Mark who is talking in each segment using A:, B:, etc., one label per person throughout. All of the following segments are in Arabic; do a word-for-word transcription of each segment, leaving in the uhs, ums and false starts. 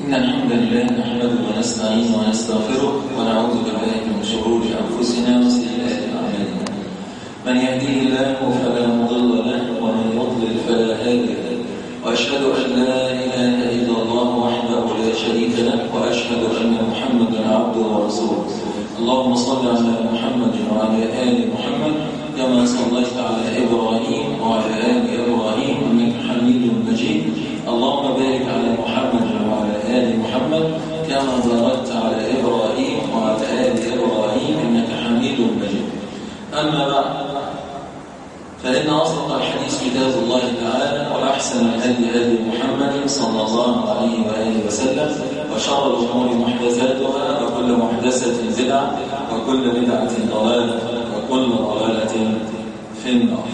A: إن الحمد لله نحمده ونستعينه ونستغفره ونعوذ بالله من شرور أنفسنا وسيئات أعمالنا. من يهديه الله فلا مضل له ومن يضلل فلا هادي له، وأشهد أن لا إله إلا الله وحده لا شريك له، وأشهد أن محمدا عبده ورسوله. اللهم صل على محمد وعلى آل محمد كما صليت على إبراهيم وعلى آل إبراهيم إنك حميد مجيد. اللهم بارك على محمد وعلى آل محمد كما باركت على إبراهيم وعلى آل إبراهيم إنك حميد مجيد. أما بعد، فإن أصدق الحديث كتاب الله تعالى، وأحسن الهدي هدي محمد صلى الله عليه وآله وسلم، وشر الأمور محدثاتها، وكل محدثة بدعة، وكل بدعة ضلالة، وكل ضلالة في النار.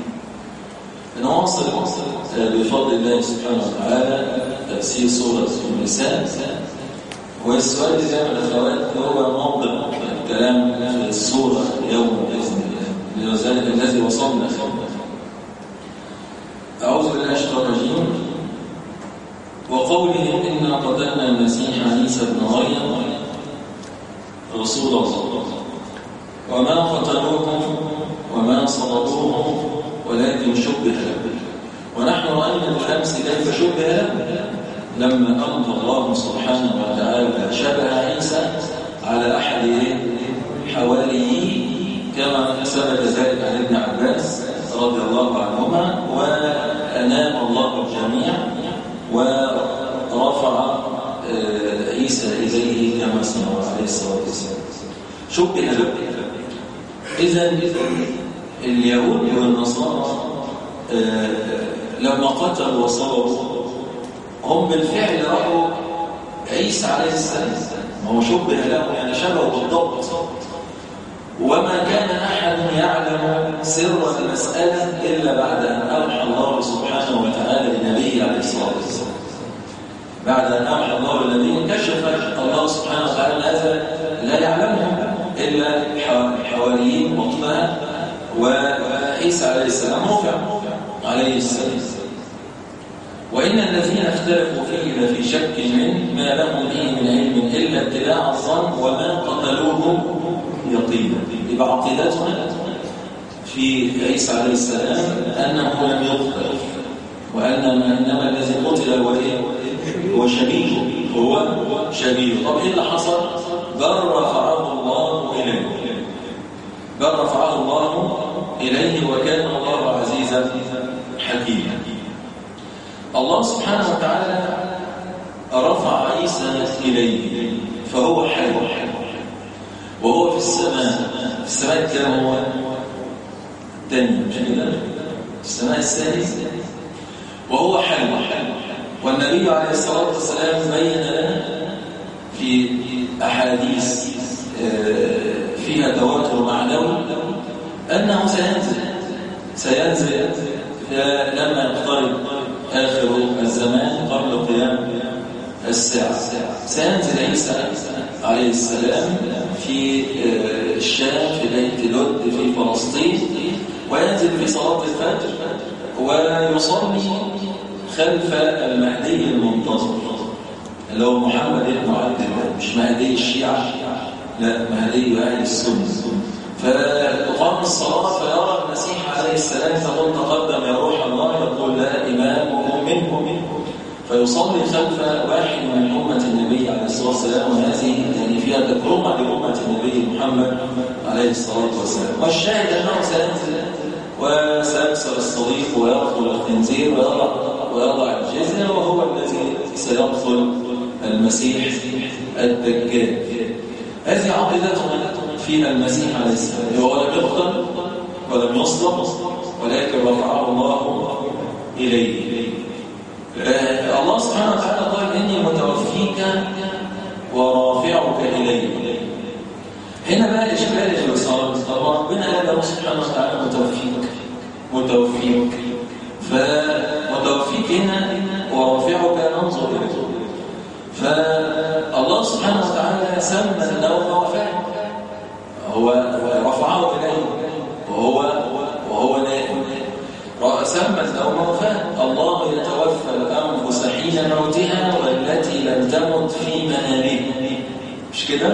A: نواصل بفضل الله سبحانه وتعالى تفسير سورة النساء، والسؤال الإجابة الأخوات هو موضع الكلام في السورة اليوم بإذن الله، لذلك الذي وصلنا فيه. أعوذ بالله من الشيطان الرجيم. وقولهم إنا قتلنا المسيح عيسى ابن مريم رسول الله وما قتلوه وما صلبوه ولكن شبه له. ونحن رأينا بالأمس كيف شبه له لما ألقى الله سبحانه وتعالى شبه عيسى على أحد حواريه، كما ثبت ذلك عن ابن عباس رضي الله عنهما. وأنام الله الجميع ورفع عيسى إليه كما سمع عليه الصلاة والسلام. شبه له. إذن اليهود والنصارى لما قتلوا وصلبوا هم بالفعل رأوا عيسى عليه السلام، هو شبه له يعني شبهه بالضبط. وما كان أحد يعلم سر المسألة إلا بعد أن أوحى الله سبحانه وتعالى لنبيه عليه الصلاة والسلام. بعد أن أوحى الله للنبي كشف الله سبحانه وتعالى هذا لا يعلمه إلا الحواريين وقتها، وعيسى عليه السلام رفع عليه السلام. وإن الذين اختلفوا فيه لفي شك منه ما لهم به من علم إلا ابتلاع الظن وما قتلوه يقينا. يبقى عقيدتنا في عيسى عليه السلام أنه لم يقتل، وأن إنما الذي قتل هو إيه؟ هو شبيه، هو شبيه. طب إيه اللي حصل؟ بل رفعه الله إليه، بل رفعه الله إليه وكان الله عزيزا حكيما. الله سبحانه وتعالى رفع عيسى إليه فهو حي، وهو في السماء. في السماء كم هو؟ الثانية، مش كده؟ السماء الثالث، وهو حي. والنبي عليه الصلاة والسلام بين لنا في أحاديث فيها تواتر معنوي أنه سينزل سينزل لما يقترب آخر الزمان قبل قيام الساعة. سينزل عيسى عليه السلام في الشام في بيت لد في فلسطين، وينزل في صلاة الفجر ويصلي خلف المهدي المنتظر اللي هو محمد بن عبد الله، مش مهدي الشيعة، لا، مهدي أهل السنة. فتقام الصلاة فيرى المسيح عليه السلام فقل تقدم يا روح الله، يقول لا إمامهم منهم، فيصلي خلف واحد من أمة النبي عليه الصلاة والسلام. وهذه يعني فيها تكرمة لأمة النبي محمد عليه الصلاة والسلام. والشاهد أنه سينزل وسيكسر الصليب ويقتل الخنزير ويضع ويضع الجزية، وهو الذي سيقتل المسيح الدجال. هذه عقيدتنا في المسيح عليه السلام. هو لم يقتل ولم يصلب، ولكن رفعه الله إليه. آه الله سبحانه وتعالى قال إني متوفيك ورافعك إليه. هنا بقى الإشكال اللي صار، ربنا قال سبحانه وتعالى متوفيك متوفيك فمتوفيك هنا ورافعك ننظر إليه. فالله سبحانه وتعالى سمى النوم وفاة، هو رفعه إليه وهو وهو نائم. سمى النوم وفاة. الله يتوفى الأنفس حين موتها والتي لم تمت في منامه، مش كده؟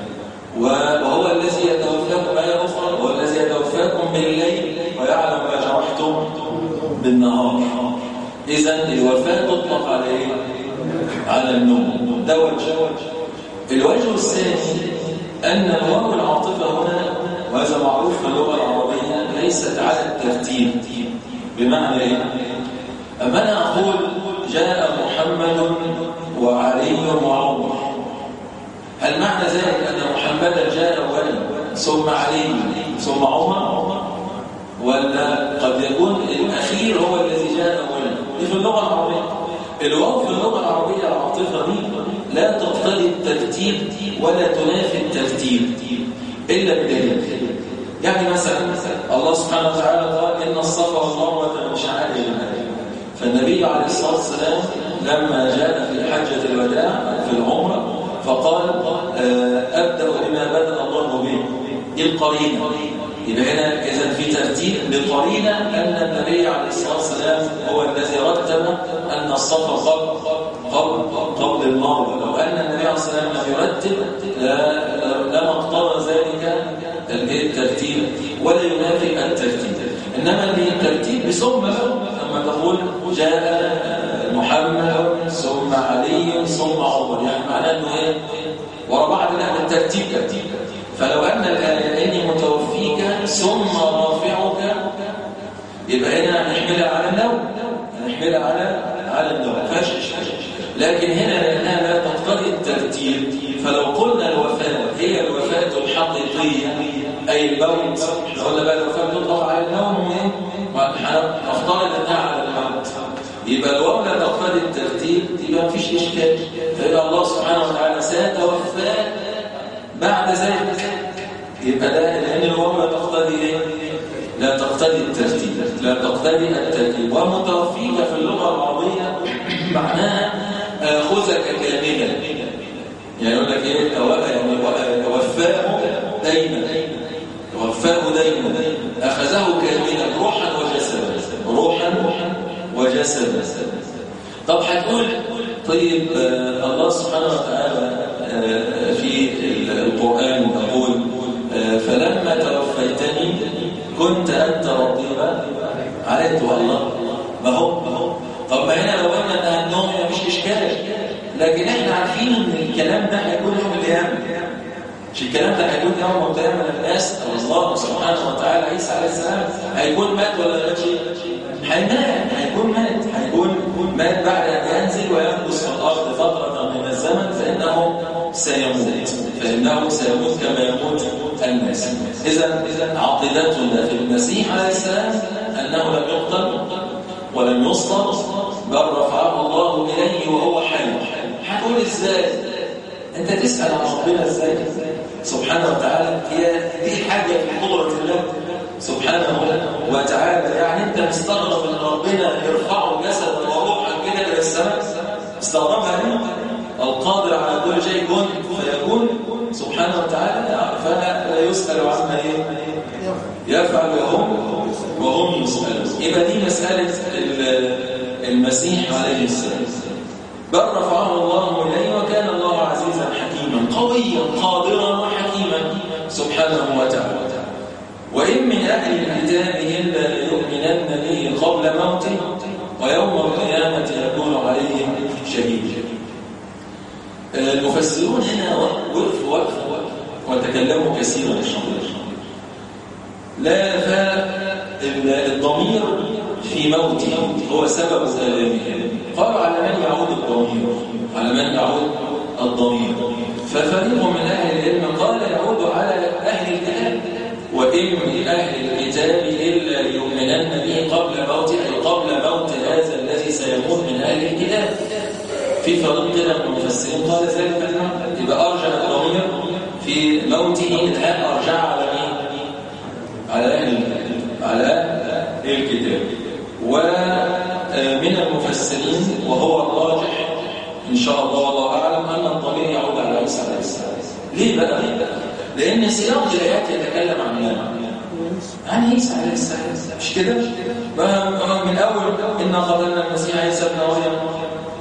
A: وهو الذي يتوفاكم آية أخرى، وهو الذي يتوفاكم بالليل ويعلم ما جرحتم بالنهار. إذن الوفاة تطلق على إيه؟ على النوم. ده وجه. الوجه الثاني أن الواو العاطفة هنا، وهذا معروف في اللغة العربية، ليست على الترتيب. بمعنى إيه؟ أما أنا أقول جاء محمد وعلي وعمر، هل معنى ذلك أن محمدا جاء أولا ثم علي ثم عمر؟ ولا قد يكون الأخير هو الذي جاء أولا؟ دي في اللغة العربية. الواو في اللغة العربية العاطفة دي لا تقتضي الترتيب ولا تنافي الترتيب إلا بدليل. يعني مثلا الله سبحانه وتعالى قال إن الصفا والمروة من شعائر الله، فالنبي عليه الصلاة والسلام لما جاء في حجة الوداع في العمرة فقال أبدأ بما بدأ الله به. دي القرينة. يبقى هنا إذا في ترتيب بقرينة أن النبي عليه الصلاة والسلام هو الذي رتب أن الصفا قبل قبل قبل المروة. لو أن النبي عليه الصلاة والسلام لم يرتب لما اقتضى ذلك الترتيب ولا ينافي الترتيب. إنما الترتيب بثم لما تقول جاء محمد ثم علي ثم عمر، يعني معناه انه ايه؟ ورا بعض. لا، الترتيب ترتيب. فلو ان الايه اني متوفيك ثم رافعك، يبقى هنا هنحملها على النوم، هنحملها على على النوم، ما فيهاش اشكال. لكن هنا لانها لا تقتضي الترتيب، فلو قلنا الوفاه هي الوفاه الحقيقيه اي الموت، احنا قلنا بقى الوفاه تطلق على النوم ونفترض انها على الموت، يبقى الواو لا تقتضي الترتيب، يبقى ما فيش اشكال. فيبقى الله سبحانه وتعالى سيتوفى بعد ذلك، يبقى ده لان الواو لا تقتضي ايه؟ لا تقتضي الترتيب، لا تقتضي الترتيب. ومتوفيك في اللغه العربيه معناها اخذك كاملا، يعني يقول لك ايه؟ يعني توفاه دايما، توفاه دايما، اخذه كاملا روحا وجسدا، روحا وجسدا. طب هتقول طيب آه الله سبحانه وتعالى آه في القرآن يقول آه فلما توفيتني كنت أنت رقيبا عليك. والله ما هو ما هو طب ما هنا لو قلنا ان النوم مش اشكال، لكن احنا عارفين ان الكلام ده هيكون يوم القيامه، مش الكلام ده هيكون يوم القيامه الناس او الله سبحانه وتعالى عيسى عليه السلام هيكون مات ولا مات شيء؟ هيمات، هيكون مات، هيكون مات بعد ان ينزل ويمكث في الارض فتره من الزمن، فانه سيموت، فانه سيموت كما يموت الناس. اذا اذا عقيدتنا في المسيح عليه السلام انه لم يقتل ولم يصلب، بل رفعه الله اليه وهو حي. هتقول ازاي؟ انت تسال عن ربنا ازاي سبحانه وتعالى؟ هي دي حاجه في قدره الله سبحانه وتعالى. يعني انت مستغرب ان ربنا يرفعه جسدا وروحا كده الى السماء؟ استغربها ليه؟ القادر على كل شيء كن فيكون سبحانه وتعالى، فلا يسال عما يفعل وهم وهم يسالون. يبقى دي مساله المسيح عليه السلام. بل رفعه الله اليه وكان الله عزيزا حكيما، قويا قادرا وحكيما سبحانه وتعالى. وإن من أهل الكتاب إلا ليؤمنن به قبل موته ويوم القيامة يكون عليهم شهيدا. المفسرون هنا وقفوا وقفوا وتكلموا كثيرا الشهيد. لا فالضمير في موته هو سبب آلامه. قالوا على من يعود الضمير؟ على من يعود الضمير؟ ففريق من أهل العلم قال يعود على أهل الكتاب، وإن من أهل الكتاب إلا يؤمنن به قبل موته، أي قبل موت هذا الذي سيموت من أهل الكتاب. في فريق كده من المفسرين قال ذلك المعنى، يبقى أرجع الضمير في موته الآن أرجع على مين؟ على أهل على الكتاب. ومن المفسرين وهو الراجح إن شاء الله والله أعلم أن الضمير يعود على عيسى عليه السلام. ليه بقى؟ لأن سياق الآيات يتكلم عن مين؟ عن عيسى عليه السلام، مش كده؟ من أول إن قتلنا المسيح عيسى ابن مريم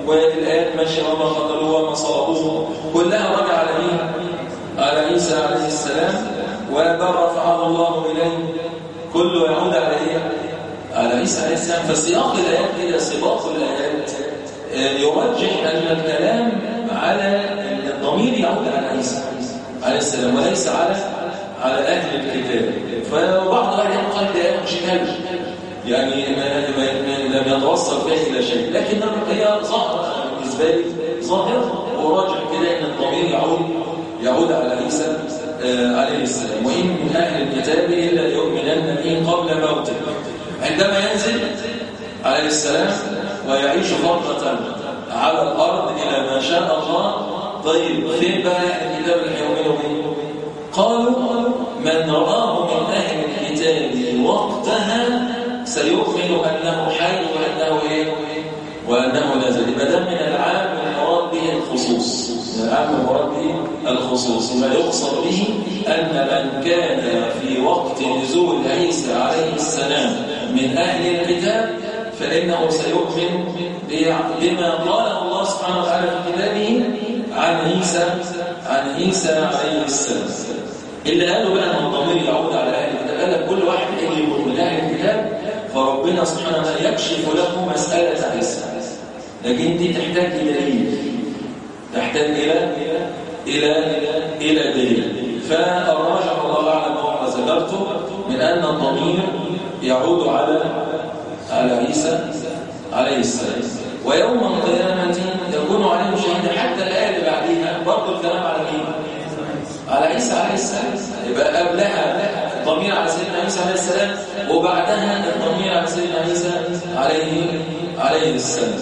A: والآيات ماشية وما قتلوه وما صلبوه كلها راجعة على مين؟ على عيسى عليه السلام. وبل رفعه الله إليه كله يعود على إيه؟ على عيسى عليه السلام. فسياق الآيات كده سباق الآيات يرجح أن الكلام على الضمير يعود على عيسى عليه السلام وليس على على أهل الكتاب. فبعض أهل قال ده مش كامل يعني لم يتوصل فيه إلى شيء، لكن هي ظاهرة بالنسبة لي ظاهرة وراجع كده أن الضمير يعود يعود على عيسى عليه السلام. وإن من أهل الكتاب إلا يؤمنن به قبل موته، عندما ينزل عليه السلام ويعيش فترة على الأرض إلى ما شاء الله. طيب فين بقى الكتاب اللي يؤمنوا به؟ قالوا من رآه من أهل الكتاب وقتها سيؤمن أنه حي وأنه إيه؟ وأنه نزل. يبقى ده من العام المراد به الخصوص، من العام المراد به الخصوص. ما يقصد به أن من كان في وقت نزول عيسى عليه السلام من أهل الكتاب فإنه سيؤمن بما قاله الله سبحانه وتعالى في كتابه عن عيسى عن عيسى عليه السلام. اللي قالوا بقى أن الضمير يعود على أهل الكتاب قال لك كل واحد يجي من أهل الكتاب فربنا سبحانه وتعالى يكشف له مسألة عيسى، لكن دي تحتاج إلى دليل، تحتاج إلى إلى إلى دليل. فالراجح والله أعلم وما ذكرته من أن الضمير يعود على على عيسى عليه السلام. ويوم القيامة يكون عليه شهيدا. حتى الآية اللي بعديها برضه الكلام على مين؟ على عيسى عليه السلام. يبقى قبلها الضمير على سيدنا عيسى عليه السلام وبعدها الضمير على سيدنا عيسى عليه عليه السلام.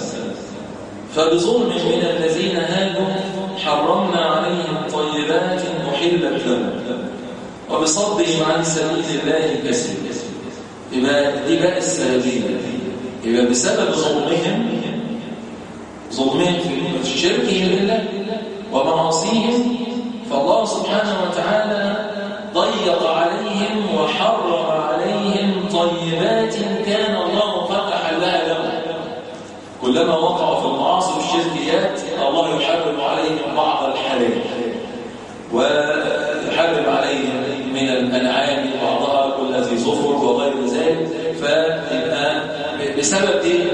A: فبظلم من الذين هادوا حرمنا عليهم طيبات أحلت لهم وبصدهم عن سبيل الله كثير. يبقى دي بقى السببين. يبقى بسبب ظلمهم ظلمهم في شركهم بالله ومعاصيهم فالله سبحانه وتعالى ضيق عليهم وحرم عليهم طيبات كان الله فتح لها لهم. كلما وقعوا في المعاصي والشركيات الله يحرم عليهم بعض الحلال ويحرم عليهم من الأنعام بعضها كل ذي ظفر وغير ذلك. فيبقى بسبب ايه؟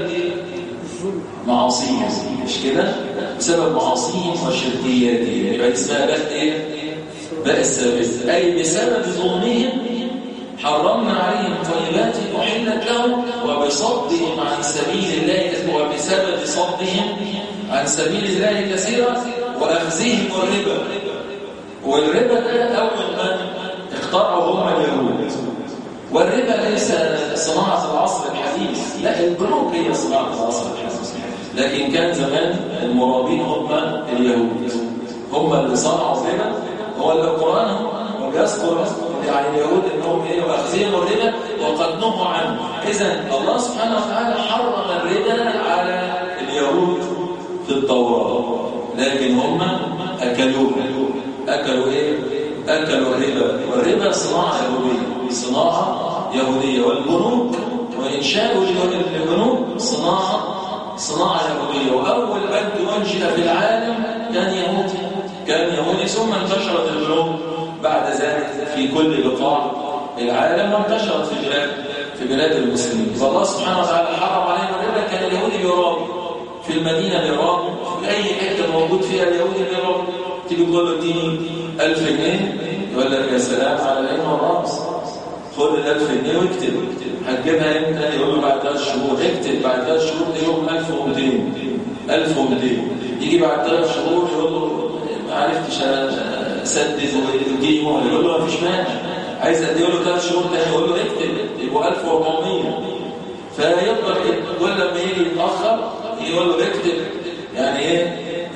A: معاصيهم، مش كده؟ بسبب معاصيهم وشركياتهم. يبقى اسمها بقى ايه؟ بقى السبب. اي بسبب ظلمهم حرمنا عليهم طيبات أحلت لهم وبصدهم عن سبيل الله وبسبب صدهم عن سبيل الله كثيرا وأخذهم الربا. والربا ده أول من اخترعوا هم اليهود. والربا ليس صناعة العصر الحديث، لا البنوك هي صناعة العصر الحديث. لكن كان زمان المرابين هم اليهود، هم اللي صنعوا الربا. هو اللي القرآن يذكر يعني اليهود انهم ايه واخذين الربا وقد نهوا عنه. اذا الله سبحانه وتعالى حرم الربا على اليهود في التوراة، لكن هم اكلوه. اكلوا ايه؟ اكلوا الربا. والربا صناعه يهوديه، صناعه يهوديه. والبنوك وانشاء البنوك صناعه صناعه يهوديه. واول بنك انشئ في العالم كان يهودي، كان يهودي. ثم انتشرت البنوك بعد ذلك في كل بقاع العالم وانتشرت في بلاد في بلاد المسلمين. فالله سبحانه وتعالى حرم علينا الربا. كان اليهودي بيرابي في المدينه بيرابي، في اي حته موجود فيها اليهودي بيرابي. تيجي تقول له اديني ألف جنيه يقول لك يا سلام على العين والراس، خد ال ألف جنيه واكتب. هتجيبها امتى؟ يقول له بعد ثلاث شهور. اكتب بعد ثلاث شهور تجيبهم ألف ومئتين ألف ومئتين. يجي بعد ثلاث شهور يقول له ما عرفتش سدد ويديمه، يقول له مفيش مانع. عايز قد يقول له ثلاث شهور تاني يقول له اكتب يبقوا ألف وأربعمية. فيفضل كل لما يجي يتاخر يقول له اكتب، يعني ايه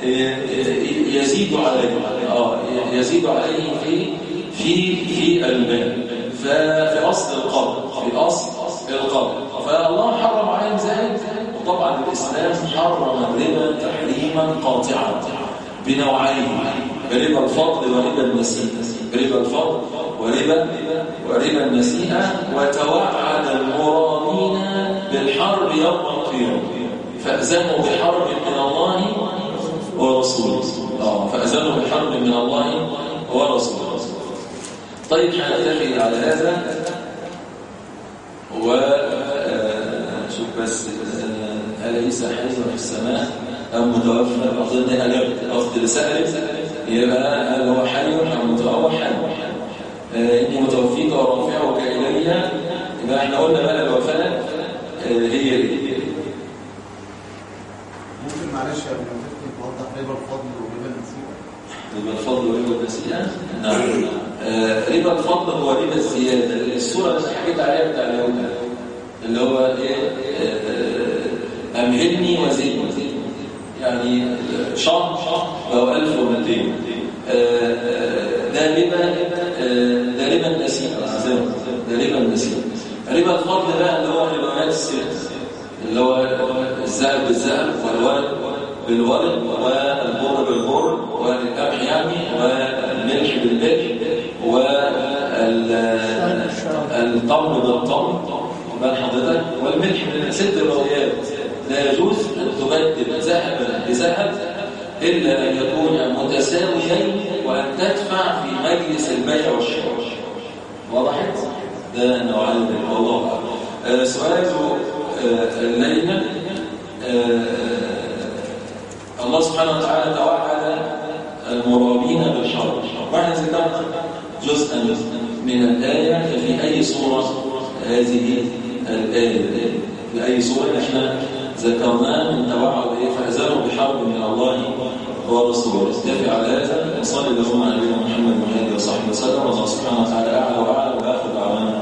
A: يزيد عليه اه يزيد عليه في في في المال. ففي اصل القبض في اصل القبض فالله حرم عليهم ذلك. وطبعا الاسلام حرم الربا تحريما قاطعا بنوعين: ربا الفضل وربا النسيئة. ربا الفضل وربا وربا النسيئة. وتوعد المرابين بالحرب يوم القيامة فأذنوا بحرب من الله ورسوله. اه فأذنوا بحرب من الله ورسوله. طيب هنتفق على هذا وشوف بس أليس حي في السماء أم متوفى؟ أظن أجابت الأخت اللي سألت يبقى هل هو حي أم متوفى؟ حي. إني متوفيك ورافعك إلي. يبقى احنا قلنا بقى الوفاة هي ايه؟
B: ممكن معلش يا ابن ممكن توضح ربا الفضل وربا النسيئة؟
A: ربا الفضل وربا النسيئة؟ نعم. ربا الفضل هو ربا الزيادة. السورة اللي حكيت عليها بتاع اليوم اللي هو ايه؟ أمهلني وزيد يعني شهر بقوا ألف ومئتين. ده ربا ده ربا النسيئة. ده ربا النسيئة. ربا الفضل بقى اللي هو ربا السر اللي هو الذهب بالذهب والورق بالورق والبر بالبر والقمح يعني والملح بالملح والطمر بالطمر بال حضرتك والملح ست روايات. لا يجوز ان تبدل ذهبا بذهب الا ان يكون متساويين وان تدفع في مجلس البيع والشراء. وضحت؟ ده نوعين من الله أعلم. سؤال الليلة الله سبحانه وتعالى توعد المرابين بالحرب. واحنا ذكرنا جزءا من الآية في أي سورة هذه الآية في أي سورة احنا ذكرناه من توعد فأذنوا بحرب من الله ورسوله. نتفق على هذا. وصلي اللهم على نبينا محمد وعلى اله وصحبه وسلم. والله سبحانه وتعالى أعلى وأعلى وآخر دعوانا